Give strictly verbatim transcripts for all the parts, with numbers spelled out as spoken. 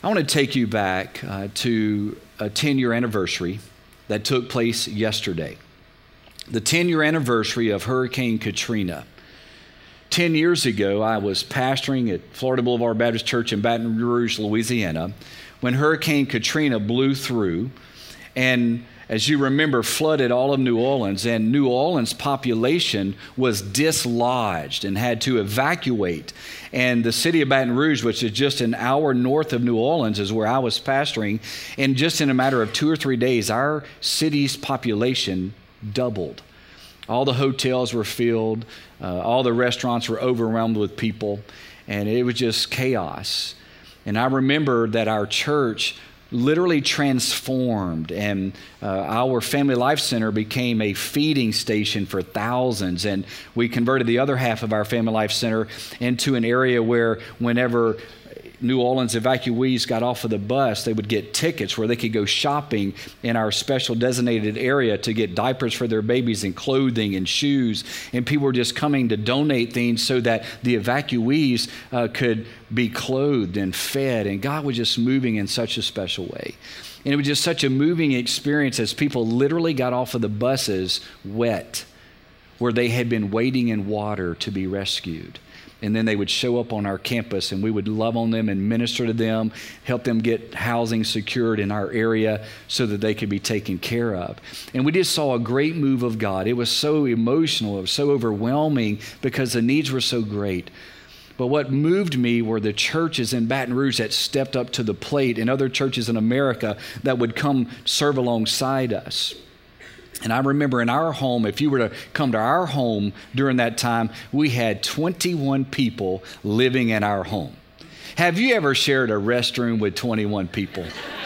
I want to take you back uh, to a ten-year anniversary that took place yesterday. The ten-year anniversary of Hurricane Katrina. Ten years ago, I was pastoring at Florida Boulevard Baptist Church in Baton Rouge, Louisiana, when Hurricane Katrina blew through and, as you remember, flooded all of New Orleans, and New Orleans' population was dislodged and had to evacuate. And the city of Baton Rouge, which is just an hour north of New Orleans, is where I was pastoring. And just in a matter of two or three days, our city's population doubled. All the hotels were filled. Uh, all the restaurants were overwhelmed with people. And it was just chaos. And I remember that our church literally transformed, and uh, our Family Life Center became a feeding station for thousands, and we converted the other half of our Family Life Center into an area where whenever New Orleans evacuees got off of the bus, they would get tickets where they could go shopping in our special designated area to get diapers for their babies and clothing and shoes. And people were just coming to donate things so that the evacuees uh, could be clothed and fed. And God was just moving in such a special way. And it was just such a moving experience as people literally got off of the buses wet, where they had been waiting in water to be rescued. And then they would show up on our campus, and we would love on them and minister to them, help them get housing secured in our area so that they could be taken care of. And we just saw a great move of God. It was so emotional. It was so overwhelming because the needs were so great. But what moved me were the churches in Baton Rouge that stepped up to the plate, and other churches in America that would come serve alongside us. And I remember in our home, if you were to come to our home during that time, we had twenty-one people living in our home. Have you ever shared a restroom with twenty-one people?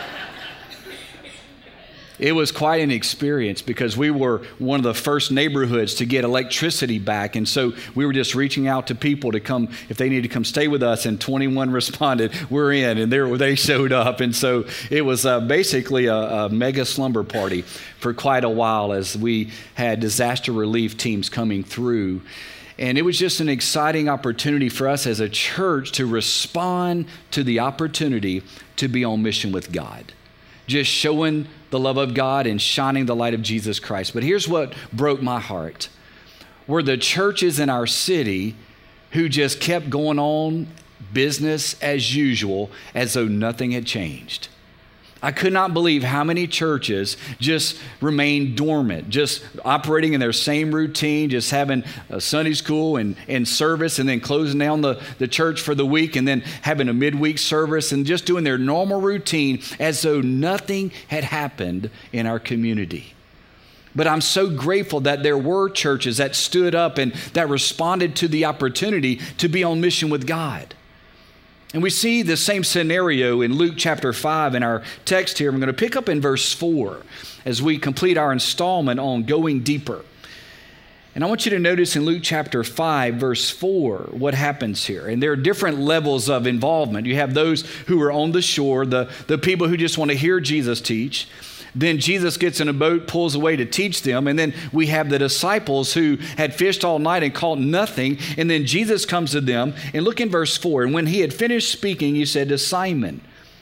It was quite an experience because we were one of the first neighborhoods to get electricity back. And so we were just reaching out to people to come, if they needed to come stay with us, and twenty-one responded, we're in, and there they showed up. And so it was uh, basically a, a mega slumber party for quite a while as we had disaster relief teams coming through. And it was just an exciting opportunity for us as a church to respond to the opportunity to be on mission with God. Just showing the love of God and shining the light of Jesus Christ. But here's what broke my heart. Were the churches in our city who just kept going on business as usual as though nothing had changed. I could not believe how many churches just remained dormant, just operating in their same routine, just having a Sunday school and, and service, and then closing down the, the church for the week, and then having a midweek service, and just doing their normal routine as though nothing had happened in our community. But I'm so grateful that there were churches that stood up and that responded to the opportunity to be on mission with God. And we see the same scenario in Luke chapter five in our text here. We're going to pick up in verse four as we complete our installment on going deeper. And I want you to notice in Luke chapter five, verse four, what happens here. And there are different levels of involvement. You have those who are on the shore, the, the people who just want to hear Jesus teach. Then Jesus gets in a boat, pulls away to teach them. And then we have the disciples who had fished all night and caught nothing. And then Jesus comes to them. And look in verse four. And when he had finished speaking, he said to Simon,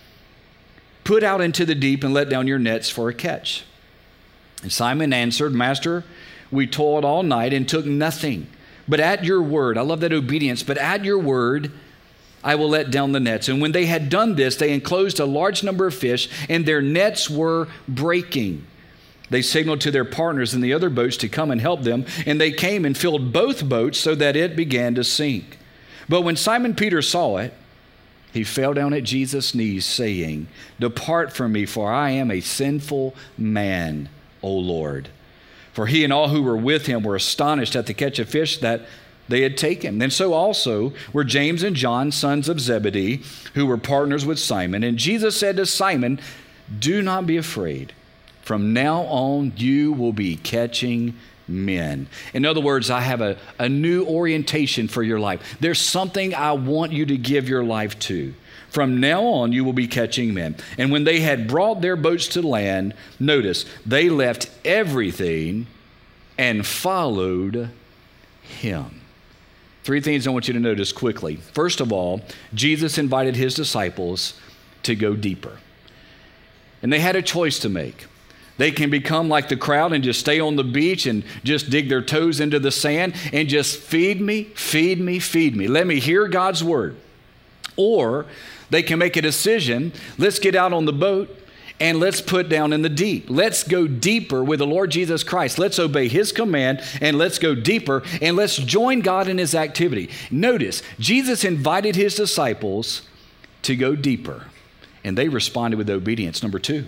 "Put out into the deep and let down your nets for a catch." And Simon answered, "Master, we toiled all night and took nothing. But at your word," I love that obedience, "but at your word, I will let down the nets." And when they had done this, they enclosed a large number of fish, and their nets were breaking. They signaled to their partners in the other boats to come and help them, and they came and filled both boats so that it began to sink. But when Simon Peter saw it, he fell down at Jesus' knees, saying, "Depart from me, for I am a sinful man, O Lord." For he and all who were with him were astonished at the catch of fish that they had taken. And so also were James and John, sons of Zebedee, who were partners with Simon. And Jesus said to Simon, "Do not be afraid. From now on, you will be catching men." In other words, I have a, a new orientation for your life. There's something I want you to give your life to. From now on, you will be catching men. And when they had brought their boats to land, notice, they left everything and followed him. Three things I want you to notice quickly. First of all, Jesus invited his disciples to go deeper. And they had a choice to make. They can become like the crowd and just stay on the beach and just dig their toes into the sand and just feed me, feed me, feed me. Let me hear God's word. Or they can make a decision. Let's get out on the boat and let's put down in the deep. Let's go deeper with the Lord Jesus Christ. Let's obey his command and let's go deeper and let's join God in his activity. Notice, Jesus invited his disciples to go deeper, and they responded with obedience. Number two,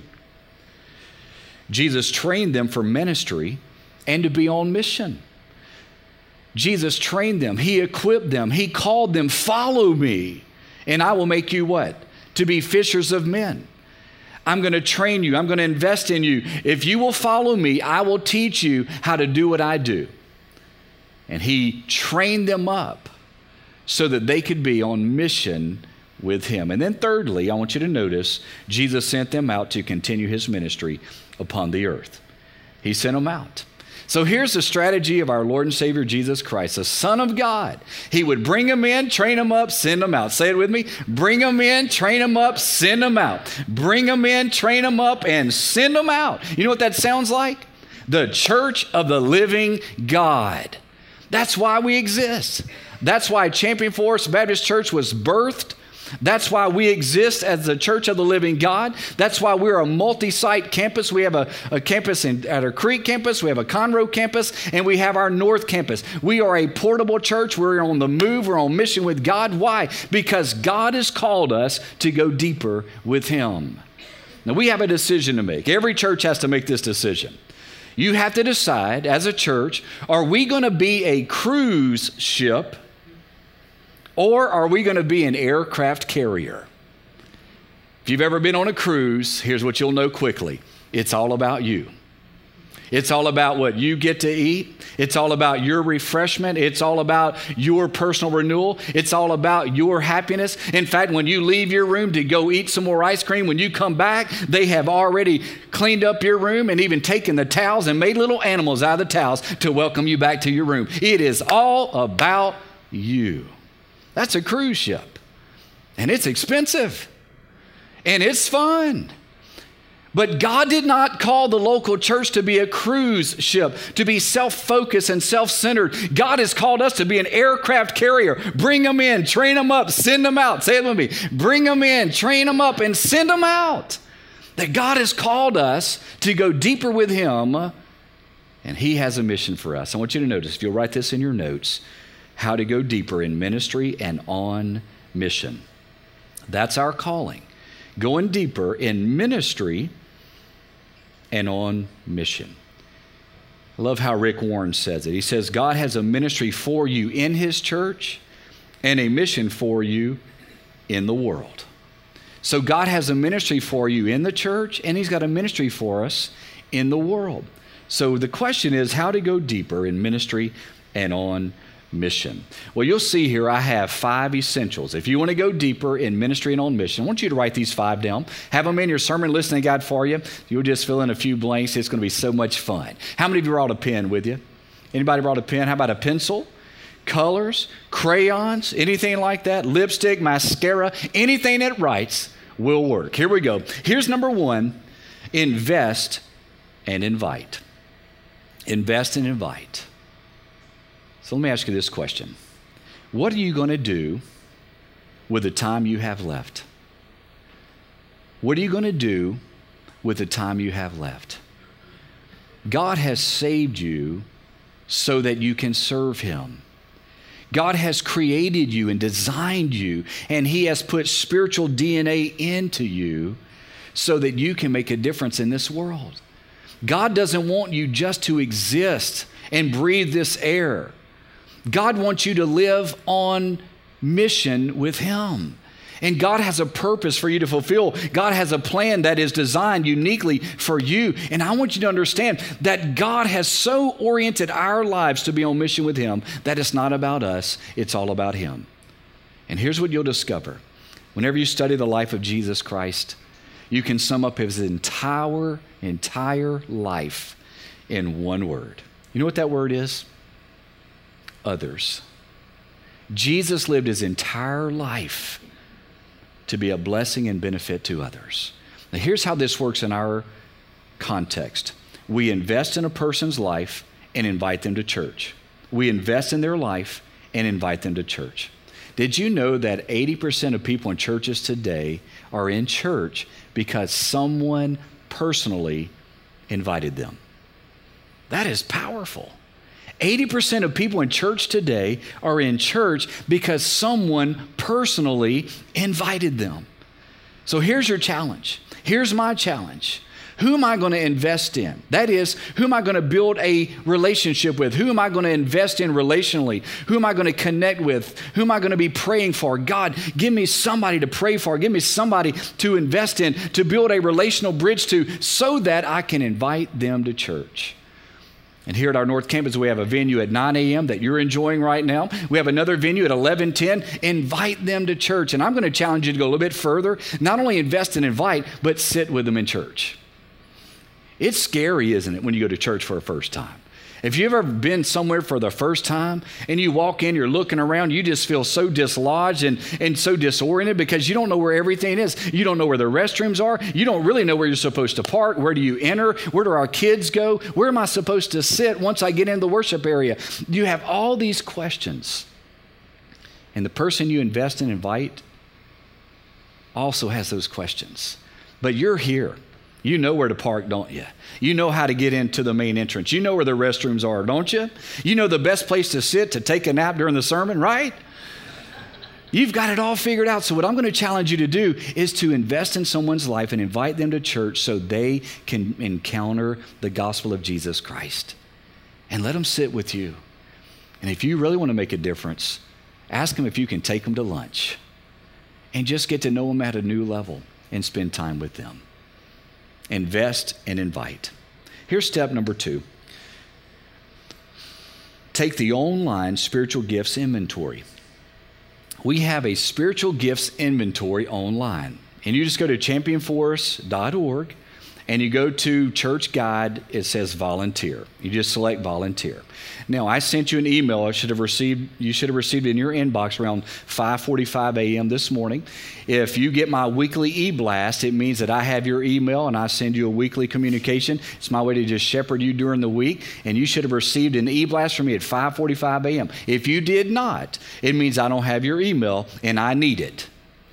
Jesus trained them for ministry and to be on mission. Jesus trained them. He equipped them. He called them, follow me, and I will make you what? To be fishers of men. I'm going to train you. I'm going to invest in you. If you will follow me, I will teach you how to do what I do. And he trained them up so that they could be on mission with him. And then thirdly, I want you to notice, Jesus sent them out to continue his ministry upon the earth. He sent them out. So here's the strategy of our Lord and Savior Jesus Christ, the Son of God. He would bring them in, train them up, send them out. Say it with me. Bring them in, train them up, send them out. Bring them in, train them up, and send them out. You know what that sounds like? The church of the living God. That's why we exist. That's why Champion Forest Baptist Church was birthed. That's why we exist as the Church of the Living God. That's why we're a multi-site campus. We have a, a campus in, at our Creek campus. We have a Conroe campus, and we have our North campus. We are a portable church. We're on the move. We're on mission with God. Why? Because God has called us to go deeper with him. Now, we have a decision to make. Every church has to make this decision. You have to decide as a church, are we going to be a cruise ship, or are we going to be an aircraft carrier? If you've ever been on a cruise, here's what you'll know quickly. It's all about you. It's all about what you get to eat. It's all about your refreshment. It's all about your personal renewal. It's all about your happiness. In fact, when you leave your room to go eat some more ice cream, when you come back, they have already cleaned up your room and even taken the towels and made little animals out of the towels to welcome you back to your room. It is all about you. That's a cruise ship. And it's expensive. And it's fun. But God did not call the local church to be a cruise ship, to be self-focused and self-centered. God has called us to be an aircraft carrier. Bring them in, train them up, send them out. Say it with me. Bring them in, train them up, and send them out. That God has called us to go deeper with him, and he has a mission for us. I want you to notice, if you'll write this in your notes, how to go deeper in ministry and on mission. That's our calling. Going deeper in ministry and on mission. I love how Rick Warren says it. He says, God has a ministry for you in his church and a mission for you in the world. So God has a ministry for you in the church, and he's got a ministry for us in the world. So the question is how to go deeper in ministry and on mission. Well, you'll see here I have five essentials. If you want to go deeper in ministry and on mission, I want you to write these five down. Have them in your sermon listening guide for you. You'll just fill in a few blanks. It's going to be so much fun. How many of you brought a pen with you? Anybody brought a pen? How about a pencil? Colors? Crayons? Anything like that? Lipstick? Mascara? Anything that writes will work. Here we go. Here's number one. Invest and invite. Invest and invite. So let me ask you this question. What are you going to do with the time you have left? What are you going to do with the time you have left? God has saved you so that you can serve him. God has created you and designed you, and he has put spiritual D N A into you so that you can make a difference in this world. God doesn't want you just to exist and breathe this air. God wants you to live on mission with him. And God has a purpose for you to fulfill. God has a plan that is designed uniquely for you. And I want you to understand that God has so oriented our lives to be on mission with him that it's not about us, it's all about him. And here's what you'll discover. Whenever you study the life of Jesus Christ, you can sum up his entire, entire life in one word. You know what that word is? Others. Jesus lived his entire life to be a blessing and benefit to others. Now, here's how this works in our context. We invest in a person's life and invite them to church. We invest in their life and invite them to church. Did you know that eighty percent of people in churches today are in church because someone personally invited them? That is powerful. eighty percent of people in church today are in church because someone personally invited them. So here's your challenge. Here's my challenge. Who am I going to invest in? That is, who am I going to build a relationship with? Who am I going to invest in relationally? Who am I going to connect with? Who am I going to be praying for? God, give me somebody to pray for. Give me somebody to invest in, to build a relational bridge to, so that I can invite them to church. And here at our North Campus, we have a venue at nine a.m. that you're enjoying right now. We have another venue at eleven ten. Invite them to church. And I'm going to challenge you to go a little bit further. Not only invest and invite, but sit with them in church. It's scary, isn't it, when you go to church for a first time? If you've ever been somewhere for the first time and you walk in, you're looking around, you just feel so dislodged and, and so disoriented because you don't know where everything is. You don't know where the restrooms are. You don't really know where you're supposed to park. Where do you enter? Where do our kids go? Where am I supposed to sit once I get in the worship area? You have all these questions. And the person you invest and invite also has those questions. But you're here. You know where to park, don't you? You know how to get into the main entrance. You know where the restrooms are, don't you? You know the best place to sit to take a nap during the sermon, right? You've got it all figured out. So what I'm going to challenge you to do is to invest in someone's life and invite them to church so they can encounter the gospel of Jesus Christ. And let them sit with you. And if you really want to make a difference, ask them if you can take them to lunch and just get to know them at a new level and spend time with them. Invest and invite. Here's step number two. Take the online spiritual gifts inventory. We have a spiritual gifts inventory online. And you just go to champion forest dot org and you go to church guide. It says volunteer. You just select volunteer. Now, I sent you an email. I should have received, you should have received it in your inbox around five forty-five a.m. this morning. If you get my weekly e-blast, it means that I have your email and I send you a weekly communication. It's my way to just shepherd you during the week. And you should have received an e-blast from me at five forty-five a.m. If you did not, it means I don't have your email and I need it.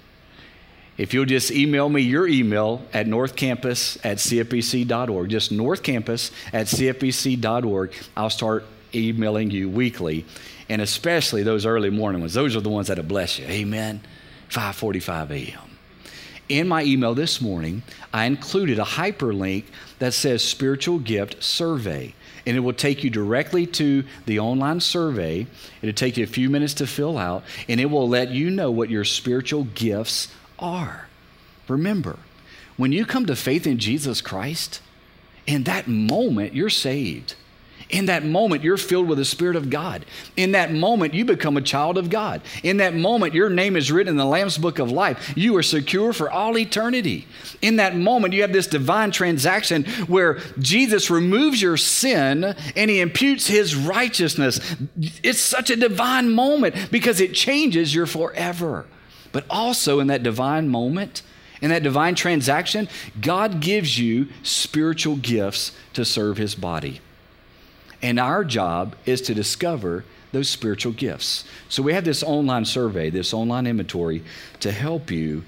If you'll just email me your email at northcampus at c f b c dot org, just northcampus at c f b c dot org, I'll start emailing you weekly, and especially those early morning ones. Those are the ones that'll bless you. Amen. five forty-five a.m. In my email this morning, I included a hyperlink that says Spiritual Gift Survey, and it will take you directly to the online survey. It'll take you a few minutes to fill out, and it will let you know what your spiritual gifts are. Remember, when you come to faith in Jesus Christ, in that moment, you're saved. In that moment, you're filled with the Spirit of God. In that moment, you become a child of God. In that moment, your name is written in the Lamb's Book of Life. You are secure for all eternity. In that moment, you have this divine transaction where Jesus removes your sin and he imputes his righteousness. It's such a divine moment because it changes your forever. But also in that divine moment, in that divine transaction, God gives you spiritual gifts to serve his body. And our job is to discover those spiritual gifts. So we have this online survey, this online inventory to help you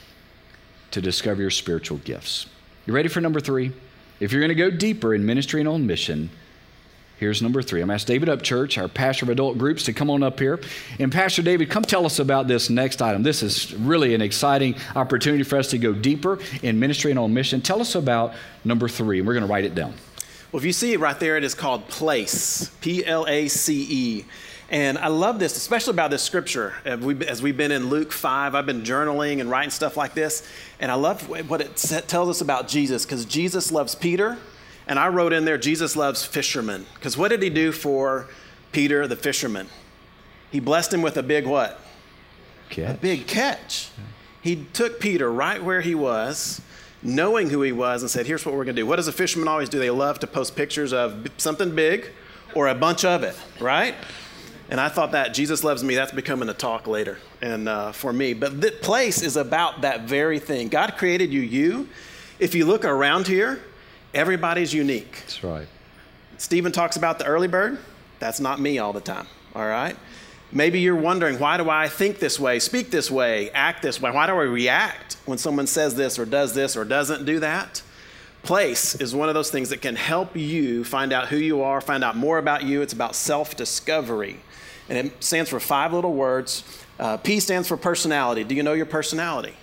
to discover your spiritual gifts. You ready for number three? If you're going to go deeper in ministry and on mission, here's number three. I'm going to ask David Upchurch, our pastor of adult groups, to come on up here. And Pastor David, come tell us about this next item. This is really an exciting opportunity for us to go deeper in ministry and on mission. Tell us about number three, and we're going to write it down. Well, if you see it right there, it is called place, P L A C E. And I love this, especially about this scripture. As we've been in Luke five, I've been journaling and writing stuff like this. And I love what it tells us about Jesus, because Jesus loves Peter. And I wrote in there, Jesus loves fishermen. Because what did he do for Peter, the fisherman? He blessed him with a big what? Catch. A big catch. He took Peter right where he was, knowing who he was, and said, here's what we're going to do. What does a fisherman always do? They love to post pictures of something big or a bunch of it, right? And I thought that Jesus loves me, that's becoming a talk later and uh, for me. But the place is about that very thing. God created you, you. If you look around here, everybody's unique. That's right. Stephen talks about the early bird. That's not me all the time, all right? Maybe you're wondering, why do I think this way, speak this way, act this way? Why do I react when someone says this or does this or doesn't do that? Place is one of those things that can help you find out who you are, find out more about you. It's about self-discovery. And it stands for five little words. Uh, P stands for personality. Do you know your personality?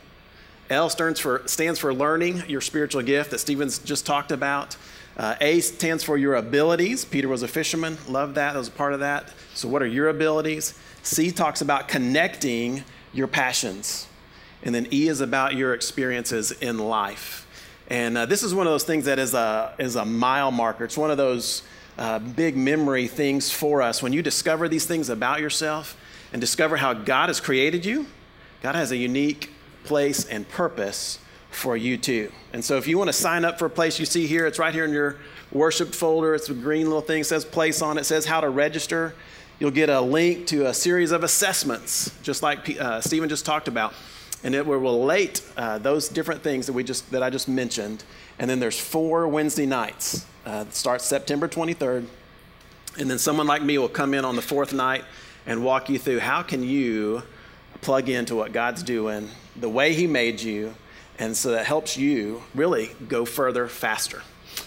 L stands for, stands for learning, your spiritual gift that Stephen's just talked about. Uh, A stands for your abilities. Peter was a fisherman. Loved that. That was a part of that. So what are your abilities? C talks about connecting your passions. And then E is about your experiences in life. And uh, this is one of those things that is a, is a mile marker. It's one of those uh, big memory things for us. When you discover these things about yourself and discover how God has created you, God has a unique place and purpose for you too. And so if you want to sign up for a place, you see here, it's right here in your worship folder. It's a green little thing, it says place on it, it says how to register. You'll get a link to a series of assessments, just like uh, Stephen just talked about. And it will relate uh, those different things that we just that I just mentioned. And then there's four Wednesday nights. Uh, it starts September twenty-third. And then someone like me will come in on the fourth night and walk you through how can you plug into what God's doing, the way he made you, and so that helps you really go further faster.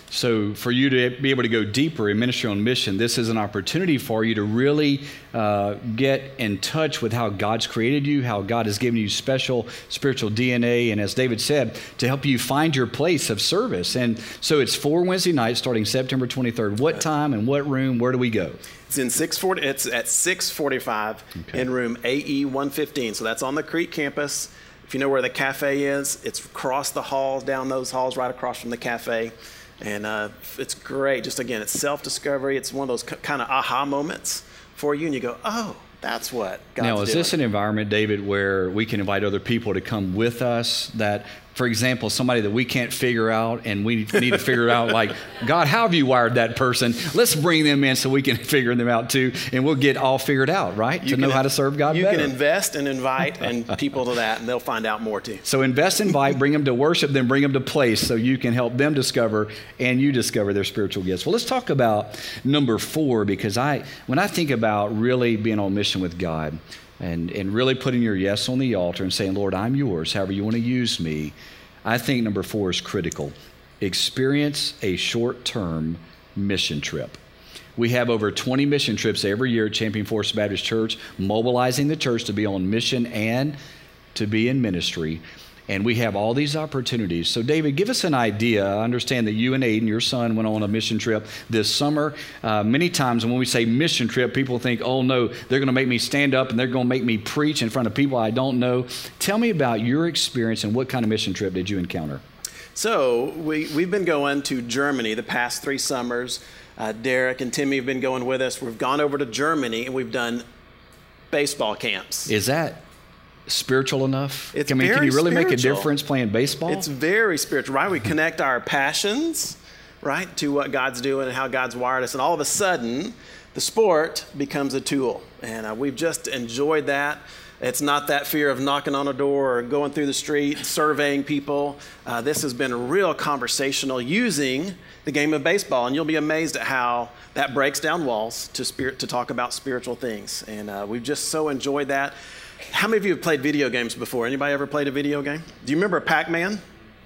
So for you to be able to go deeper in Ministry on Mission, this is an opportunity for you to really uh, get in touch with how God's created you, how God has given you special spiritual D N A, and as David said, to help you find your place of service. And so it's four Wednesday nights starting September twenty-third. What time and what room? Where do we go? It's in six forty. It's at six forty-five okay. in room A E one fifteen. So that's on the Crete campus. If you know where the cafe is, it's across the halls, down those halls, right across from the cafe. And uh, it's great. Just again, it's self-discovery. It's one of those c- kind of aha moments for you, and you go, "Oh, that's what God's doing." Now, is this an environment, David, where we can invite other people to come with us? That, for example, somebody that we can't figure out, and we need to figure out, like, God, how have you wired that person? Let's bring them in so we can figure them out too, and we'll get all figured out, right? You to know how to serve God you better. You can invest and invite and people to that, and they'll find out more too. So invest, invite, bring them to worship, then bring them to place so you can help them discover and you discover their spiritual gifts. Well, let's talk about number four, because I, when I think about really being on mission with God, and, and really putting your yes on the altar and saying, Lord, I'm yours, however you want to use me, I think number four is critical. Experience a short-term mission trip. We have over twenty mission trips every year at Champion Forest Baptist Church, mobilizing the church to be on mission and to be in ministry. And we have all these opportunities. So, David, give us an idea. I understand that you and Aiden, your son, went on a mission trip this summer. Uh, many times when we say mission trip, people think, oh, no, they're going to make me stand up and they're going to make me preach in front of people I don't know. Tell me about your experience and what kind of mission trip did you encounter? So, we, we've been going to Germany the past three summers. Uh, Derek and Timmy have been going with us. We've gone over to Germany and we've done baseball camps. Is that spiritual enough? It's I mean, very can you really spiritual. make a difference playing baseball? It's very spiritual, right? We connect our passions, right, to what God's doing and how God's wired us. And all of a sudden, the sport becomes a tool. And uh, we've just enjoyed that. It's not that fear of knocking on a door or going through the street, surveying people. Uh, this has been real conversational using the game of baseball. And you'll be amazed at how that breaks down walls to spirit to talk about spiritual things. And uh, we've just so enjoyed that. How many of you have played video games before? Anybody ever played a video game? Do you remember Pac-Man?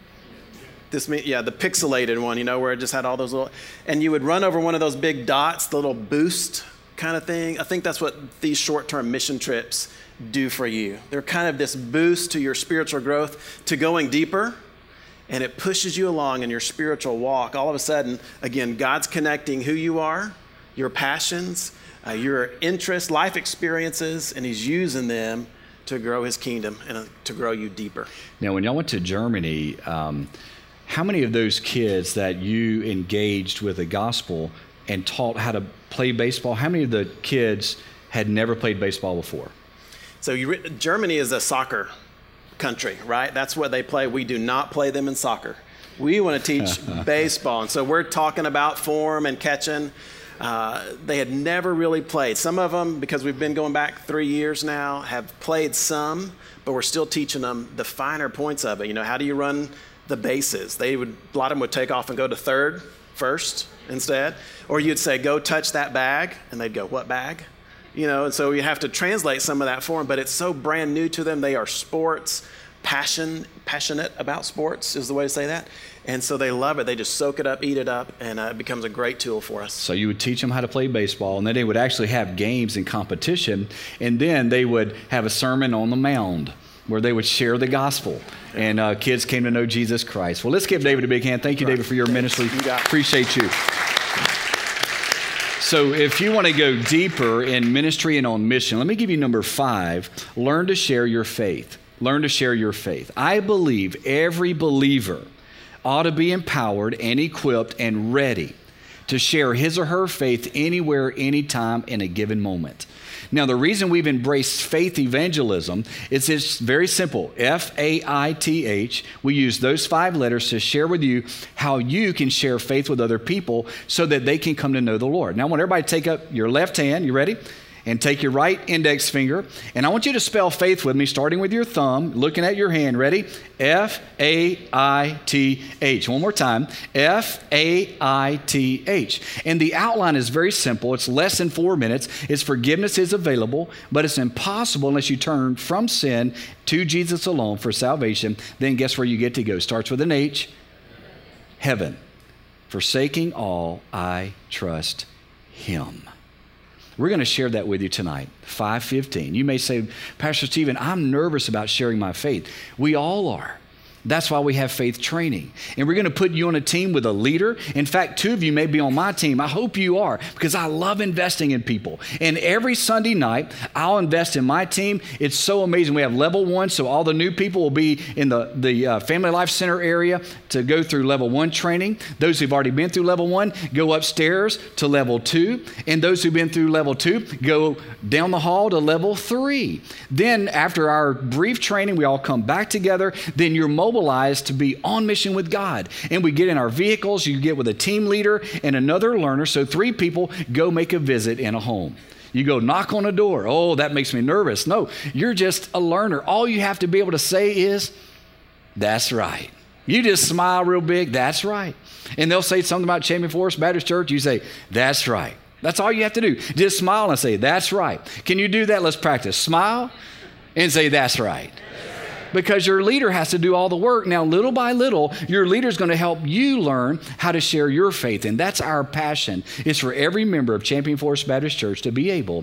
This, yeah, the pixelated one, you know, where it just had all those little, and you would run over one of those big dots, the little boost kind of thing. I think that's what these short-term mission trips do for you. They're kind of this boost to your spiritual growth, to going deeper, and it pushes you along in your spiritual walk. All of a sudden, again, God's connecting who you are, your passions, Uh, your interests, life experiences, and he's using them to grow his kingdom and uh, to grow you deeper. Now, when y'all went to Germany, um, how many of those kids that you engaged with the gospel and taught how to play baseball, how many of the kids had never played baseball before? So you re- Germany is a soccer country, right? That's what they play. We do not play them in soccer. We want to teach baseball. And so we're talking about form and catching. Uh, they had never really played. Some of them, because we've been going back three years now, have played some, but we're still teaching them the finer points of it. You know, how do you run the bases? They would, a lot of them would take off and go to third first instead. Or you'd say, go touch that bag. And they'd go, what bag? You know, and so you have to translate some of that for them, but it's so brand new to them. They are sports, passion, passionate about sports is the way to say that. And so they love it. They just soak it up, eat it up, and uh, it becomes a great tool for us. So you would teach them how to play baseball, and then they would actually have games and competition, and then they would have a sermon on the mound where they would share the gospel, and uh, kids came to know Jesus Christ. Well, let's give David a big hand. Thank you, David, for your ministry. You got it. Appreciate you. So if you want to go deeper in ministry and on mission, let me give you number five, learn to share your faith. Learn to share your faith. I believe every believer ought to be empowered and equipped and ready to share his or her faith anywhere, anytime, in a given moment. Now, the reason we've embraced faith evangelism is it's very simple. F A I T H. We use those five letters to share with you how you can share faith with other people so that they can come to know the Lord. Now, I want everybody to take up your left hand. You ready? And take your right index finger, and I want you to spell faith with me, starting with your thumb, looking at your hand. Ready? F A I T H. One more time. F A I T H. And the outline is very simple. It's less than four minutes. It's forgiveness is available, but it's impossible unless you turn from sin to Jesus alone for salvation. Then guess where you get to go? Starts with an H. Heaven. Forsaking all, I trust Him. We're going to share that with you tonight, five fifteen. You may say, Pastor Stephen, I'm nervous about sharing my faith. We all are. That's why we have faith training. And we're going to put you on a team with a leader. In fact, two of you may be on my team. I hope you are, because I love investing in people. And every Sunday night, I'll invest in my team. It's so amazing. We have level one, so all the new people will be in the, the uh, Family Life Center area to go through level one training. Those who've already been through level one go upstairs to level two. And those who've been through level two go down the hall to level three. Then after our brief training, we all come back together. Then you're mobilized to be on mission with God. And we get in our vehicles, you get with a team leader and another learner, so three people go make a visit in a home. You go knock on a door. Oh, that makes me nervous. No, you're just a learner. All you have to be able to say is, that's right. You just smile real big, that's right. And they'll say something about Champion Forest Baptist Church, you say, that's right. That's all you have to do. Just smile and say, that's right. Can you do that? Let's practice. Smile and say, that's right. Because your leader has to do all the work. Now, little by little, your leader is going to help you learn how to share your faith. And that's our passion. It's for every member of Champion Forest Baptist Church to be able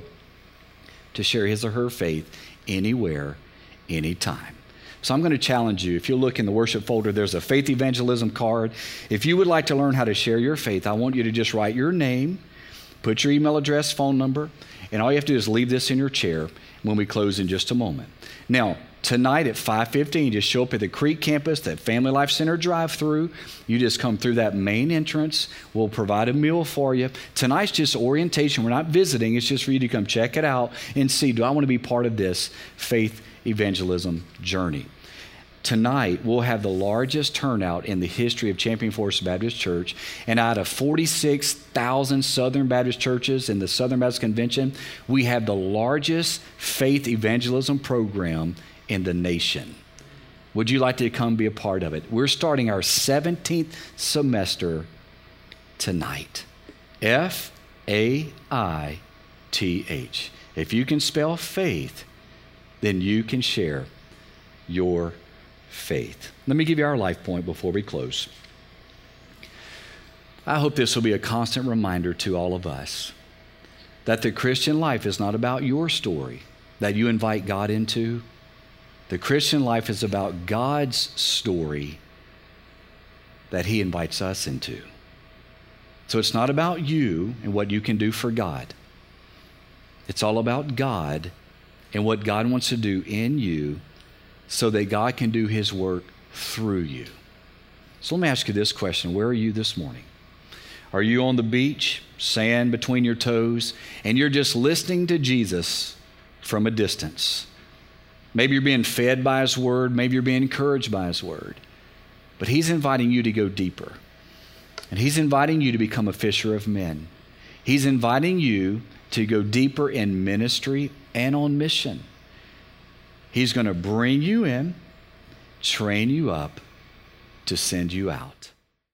to share his or her faith anywhere, anytime. So I'm going to challenge you. If you look in the worship folder, there's a faith evangelism card. If you would like to learn how to share your faith, I want you to just write your name, put your email address, phone number, and all you have to do is leave this in your chair when we close in just a moment. Now, tonight at five fifteen, just show up at the Creek campus, that Family Life Center drive-through. You just come through that main entrance. We'll provide a meal for you. Tonight's just orientation. We're not visiting. It's just for you to come check it out and see, do I want to be part of this faith evangelism journey? Tonight, we'll have the largest turnout in the history of Champion Forest Baptist Church. And out of forty-six thousand Southern Baptist churches in the Southern Baptist Convention, we have the largest faith evangelism program in the nation. Would you like to come be a part of it? We're starting our seventeenth semester tonight. F A I T H. If you can spell faith, then you can share your faith. Let me give you our life point before we close. I hope this will be a constant reminder to all of us that the Christian life is not about your story that you invite God into. The Christian life is about God's story that He invites us into. So it's not about you and what you can do for God. It's all about God and what God wants to do in you so that God can do His work through you. So let me ask you this question. Where are you this morning? Are you on the beach, sand between your toes, and you're just listening to Jesus from a distance? Maybe you're being fed by His Word. Maybe you're being encouraged by His Word. But He's inviting you to go deeper. And He's inviting you to become a fisher of men. He's inviting you to go deeper in ministry and on mission. He's going to bring you in, train you up, to send you out.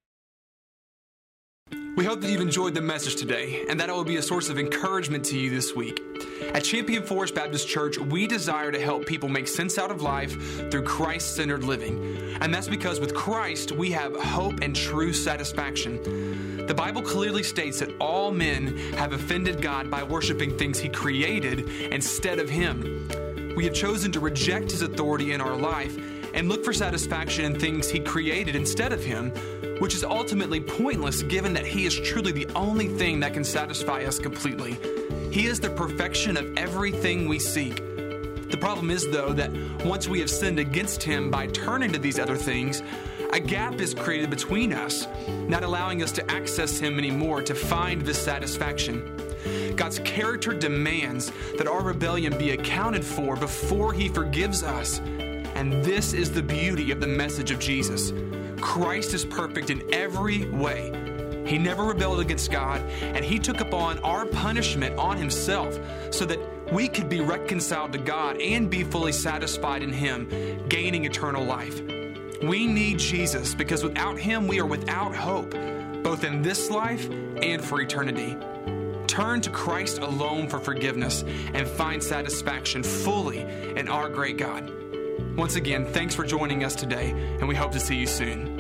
We hope that you've enjoyed the message today and that it will be a source of encouragement to you this week. At Champion Forest Baptist Church, we desire to help people make sense out of life through Christ-centered living. And that's because with Christ, we have hope and true satisfaction. The Bible clearly states that all men have offended God by worshiping things He created instead of Him. We have chosen to reject His authority in our life and look for satisfaction in things He created instead of Him, which is ultimately pointless given that He is truly the only thing that can satisfy us completely. He is the perfection of everything we seek. The problem is, though, that once we have sinned against Him by turning to these other things, a gap is created between us, not allowing us to access Him anymore to find this satisfaction. God's character demands that our rebellion be accounted for before He forgives us. And this is the beauty of the message of Jesus. Christ is perfect in every way. He never rebelled against God, and He took upon our punishment on Himself so that we could be reconciled to God and be fully satisfied in Him, gaining eternal life. We need Jesus because without Him, we are without hope, both in this life and for eternity. Turn to Christ alone for forgiveness and find satisfaction fully in our great God. Once again, thanks for joining us today, and we hope to see you soon.